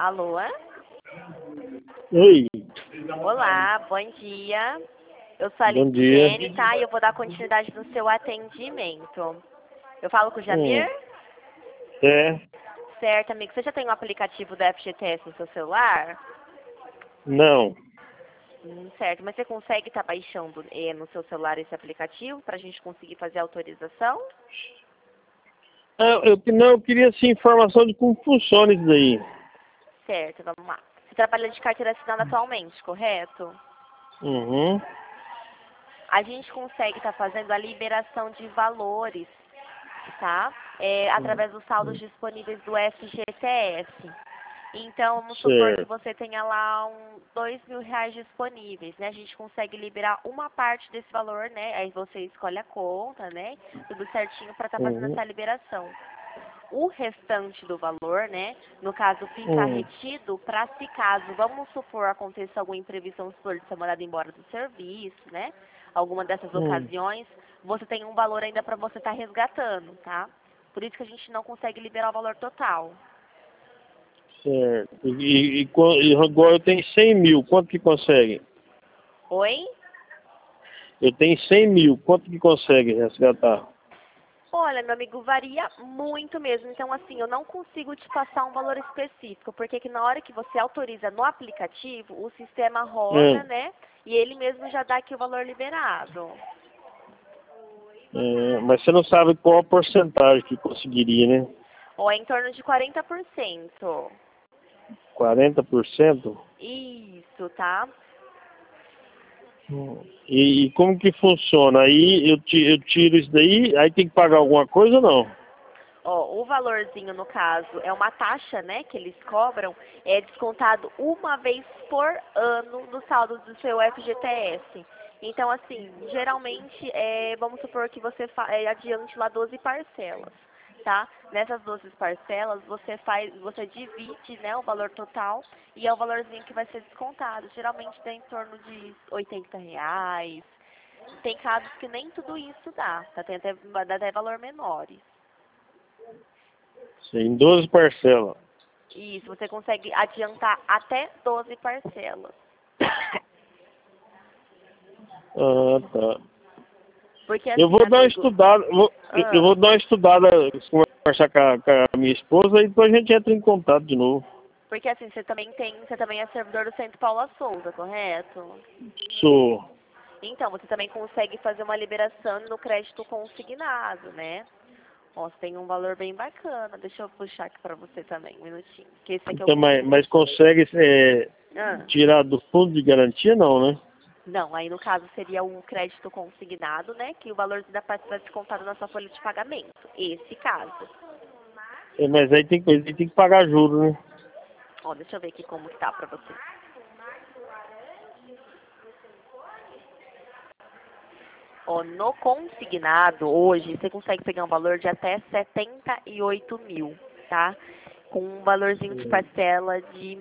Alô? Oi, Olá, bom dia. Eu sou a bom dia. Liciene, tá? E eu vou dar continuidade no seu atendimento. Eu falo com o Jamir? É, Certo, amigo. Você já tem o aplicativo do FGTS no seu celular? não. Certo, mas você consegue estar baixando no seu celular esse aplicativo para a gente conseguir fazer a autorização? Eu queria assim, informação de como funciona isso daí. Certo, vamos lá. Você trabalha de carteira assinada atualmente, correto? Uhum. A gente consegue estar fazendo a liberação de valores, tá? Através dos saldos disponíveis do FGTS. Então, vamos supor que Certo. você tenha lá R$ 2.000 disponíveis, né? A gente consegue liberar uma parte desse valor, né? Aí você escolhe a conta, né? Tudo certinho para estar fazendo Uhum. essa liberação. O restante do valor, né? No caso, fica Uhum. retido para se caso, vamos supor, aconteça alguma imprevisão, vamos supor, de ser mandado embora do serviço, né? Alguma dessas Uhum. ocasiões, você tem um valor ainda para você estar resgatando, tá? Por isso que a gente não consegue liberar o valor total. Certo. E agora eu tenho 100 mil, quanto que consegue? Oi? Eu tenho 100 mil, quanto que consegue resgatar? Olha, meu amigo, varia muito mesmo. Então, assim, eu não consigo te passar um valor específico, porque que na hora que você autoriza no aplicativo, o sistema roda, É, né? E ele mesmo já dá aqui o valor liberado. mas você não sabe qual a porcentagem que conseguiria, né? Ou é em torno de 40%. 40%? Isso, tá? E como que funciona? Aí eu tiro isso daí, aí tem que pagar alguma coisa ou não? Ó, o valorzinho, no caso, é uma taxa, né, que eles cobram, é descontado uma vez por ano no saldo do seu FGTS. Então, assim, geralmente, vamos supor que você adiante lá 12 parcelas, tá? Nessas 12 parcelas, você divide, né, o valor total e é o valorzinho que vai ser descontado. Geralmente dá em torno de R$ 80. Tem casos que nem tudo isso dá, tá? Dá até valor menores. Em 12 parcelas. Isso, você consegue adiantar até 12 parcelas. Ah, tá. Porque Eu assim, vou dar uma amigo. estudada, eu Ah, vou dar uma estudada, conversar com a minha esposa e depois a gente entra em contato de novo. porque assim, você também é servidor do Centro Paula Souza, correto? Sou. Então, você também consegue fazer uma liberação no crédito consignado, né? Ó, você tem um valor bem bacana. Deixa eu puxar aqui pra você também, um minutinho. Que esse aqui eu Então, consigo mas puxar. consegue Ah. tirar do fundo de garantia, não, né? Não, aí no caso seria um crédito consignado, né? Que o valor da parte vai descontado na sua folha de pagamento. Esse caso. Mas aí tem que pagar juros, né? Ó, deixa eu ver aqui como que tá pra você. Ó, no consignado, hoje, você consegue pegar um valor de até 78 mil, tá? Com um valorzinho de parcela de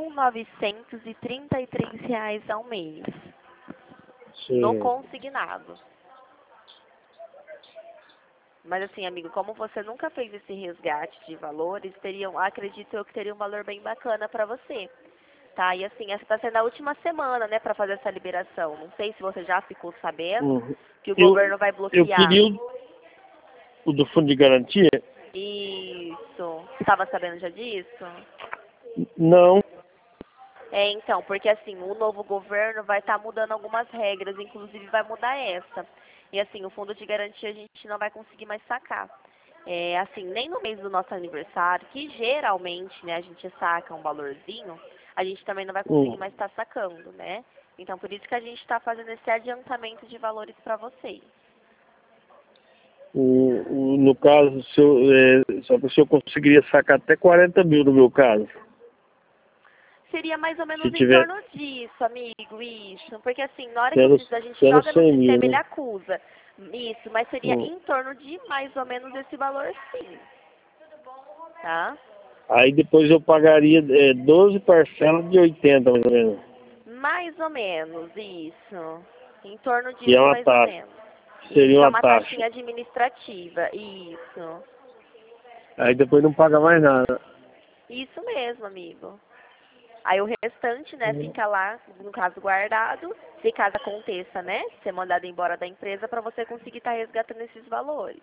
R$ 1.933 ao mês. No Sim. consignado. Mas assim, amigo, como você nunca fez esse resgate de valores, acredito eu que teria um valor bem bacana pra você. Tá? E assim, essa tá sendo a última semana, né, pra fazer essa liberação. Não sei se você já ficou sabendo Uhum. que o Eu, governo vai eu bloquear. queria o do fundo de garantia? Isso. Estava sabendo já disso? Não. Então, porque assim, o novo governo vai estar mudando algumas regras, inclusive vai mudar essa. E assim, o fundo de garantia a gente não vai conseguir mais sacar. Assim, nem no mês do nosso aniversário, que geralmente, né, a gente saca um valorzinho, a gente também não vai conseguir Hum. mais estar sacando, né? Então, por isso que a gente está fazendo esse adiantamento de valores para vocês. No caso, se eu conseguiria sacar até 40 mil no meu caso. Seria mais ou Se menos em tiver torno disso, amigo, isso. Porque assim, na hora que tendo, a gente tendo joga no 100 mil, sistema, ele né? acusa. Isso, mas seria Hum. em torno de mais ou menos esse valor, sim. Tá? Aí depois eu pagaria 12 parcelas de 80, mais ou menos. Mais ou menos, isso. Em torno Que é disso, uma mais ou taxa. menos. Seria Isso, é uma uma taxa. taxinha administrativa, isso. Aí depois não paga mais nada. Isso mesmo, amigo. Aí o restante, né, fica lá, no caso, guardado. Se caso aconteça, né, ser mandado embora da empresa para você conseguir estar resgatando esses valores.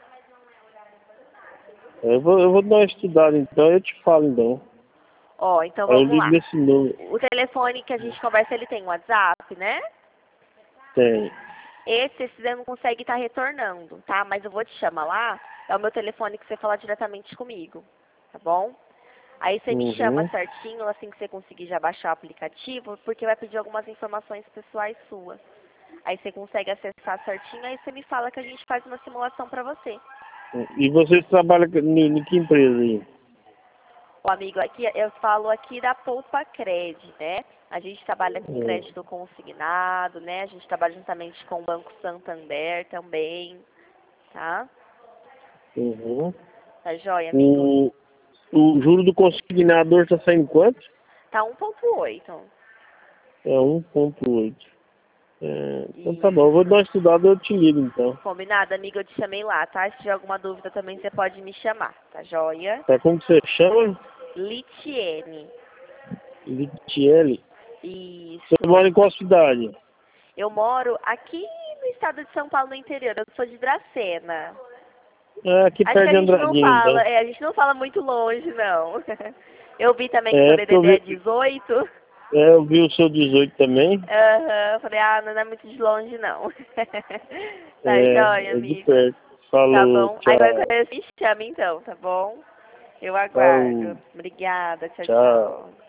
Eu vou dar uma estudada então, eu te falo então. Ó, então Aí eu vamos ligo lá. nesse número. O telefone que a gente conversa, ele tem WhatsApp, né? Tem. Esse você não consegue estar retornando, tá? Mas eu vou te chamar lá, é o meu telefone que você fala diretamente comigo, tá bom? Aí você me chama Uhum. certinho, assim que você conseguir já baixar o aplicativo, porque vai pedir algumas informações pessoais suas. Aí você consegue acessar certinho, aí você me fala que a gente faz uma simulação pra você. E vocês trabalham em que empresa aí? O amigo, aqui eu falo aqui da Poupa Cred, né? A gente trabalha com Hum. crédito consignado, né? A gente trabalha juntamente com o Banco Santander também, tá? Uhum. Tá joia, amigo? O, o juro do consignador está saindo quanto? Tá 1,8. É 1,8. Então tá bom, eu vou dar Isso. uma estudada e eu te ligo então. Combinado, amigo, eu te chamei lá, tá? Se tiver alguma dúvida também, você pode me chamar, tá joia? Tá, como que você chama? Litiene. Litiele. Você Isso. mora em qual cidade? Eu moro aqui no estado de São Paulo, no interior. Eu sou de Dracena. É, aqui Acho que perto a de gente não Andradina fala, então. a gente não fala muito longe, não. Eu vi também que seu É, porque DDD é 18. eu vi o seu 18 também. Aham, falei, ah, não é muito de longe, não. Tá joia, É de amigo. perto. Tá Falou, bom? Aí qualquer tchau. coisa me chama, então, tá bom? Eu aguardo. Falou, Obrigada, tchau, tchau. tchau.